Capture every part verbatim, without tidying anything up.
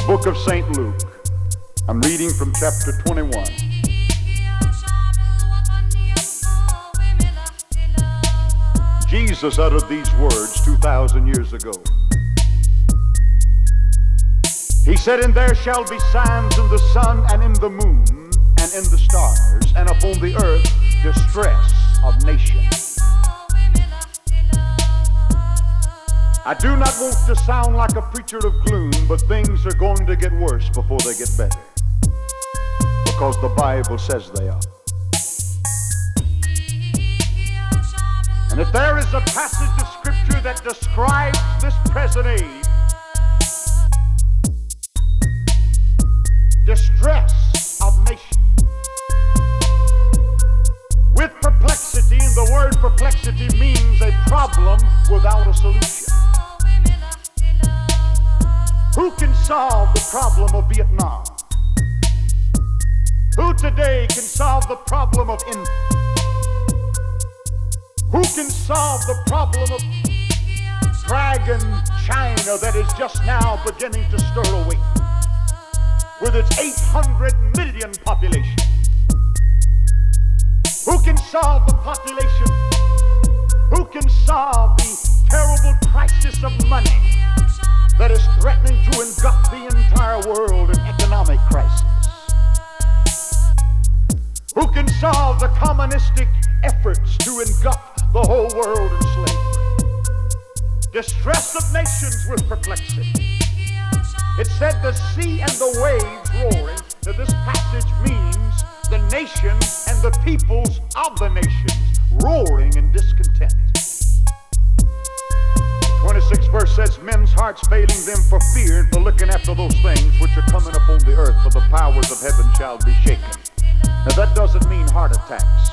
Book of Saint Luke. I'm reading from chapter twenty-one. Jesus uttered these words two thousand years ago. He said, "And there shall be signs in the sun and in the moon and in the stars, and upon the earth distress of nations." I do not want to sound like a preacher of gloom, but things are going to get worse before they get better, because the Bible says they are. And if there is a passage of Scripture that describes this present age, distress of nations, with perplexity, and the word perplexity means a problem without a solution. Who can solve the problem of Vietnam? Who today can solve the problem of India? Who can solve the problem of Dragon China that is just now beginning to stir awake with its eight hundred million population? Who can solve the population? Who can solve the terrible crisis of money that is threatening to engulf the entire world in economic crisis? Who can solve the communistic efforts to engulf the whole world in slavery? Distress of nations with perplexity. It said the sea and the waves roaring. Now this passage means the nations and the peoples of the nations roaring in discontent. twenty-sixth verse says, "Men's hearts failing them for fear and for looking after those things which are coming upon the earth, for the powers of heaven shall be shaken." Now that doesn't mean heart attacks.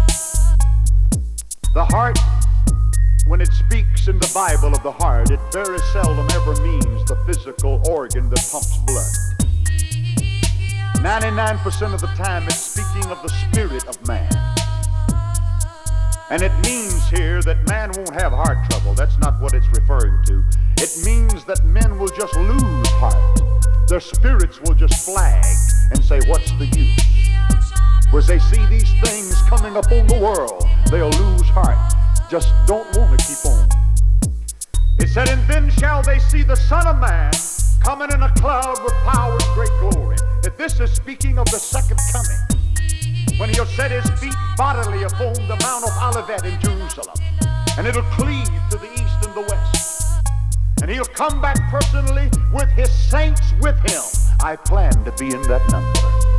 The heart, when it speaks in the Bible of the heart, it very seldom ever means the physical organ that pumps blood. ninety-nine percent of the time it's speaking of the spirit of man. And it means here that man won't have heart trouble. That's not what it's referring to. It means that men will just lose heart. Their spirits will just flag and say, "What's the use?" Whereas they see these things coming upon the world, they'll lose heart. Just don't want to keep on. It said, "And then shall they see the Son of Man coming in a cloud with power and great glory." That this is speaking of the second coming, when he'll set his feet bodily upon the Mount of Olivet in Jerusalem, and it'll cleave to the east and the west. And he'll come back personally with his saints with him. I plan to be in that number.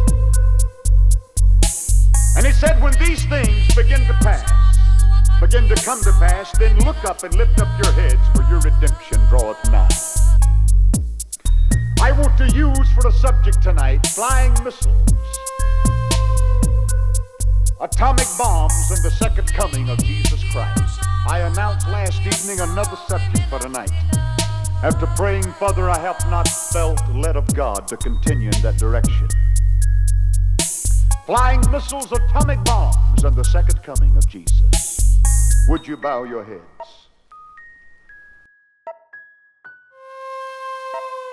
And he said, when these things begin to pass, begin to come to pass, then look up and lift up your heads, for your redemption draweth nigh. I want to use for the subject tonight flying missiles, atomic bombs, and the second coming of Jesus Christ. I announced last evening another subject for tonight. After praying further, I have not felt led of God to continue in that direction. Flying missiles, atomic bombs, and the second coming of Jesus. Would you bow your heads?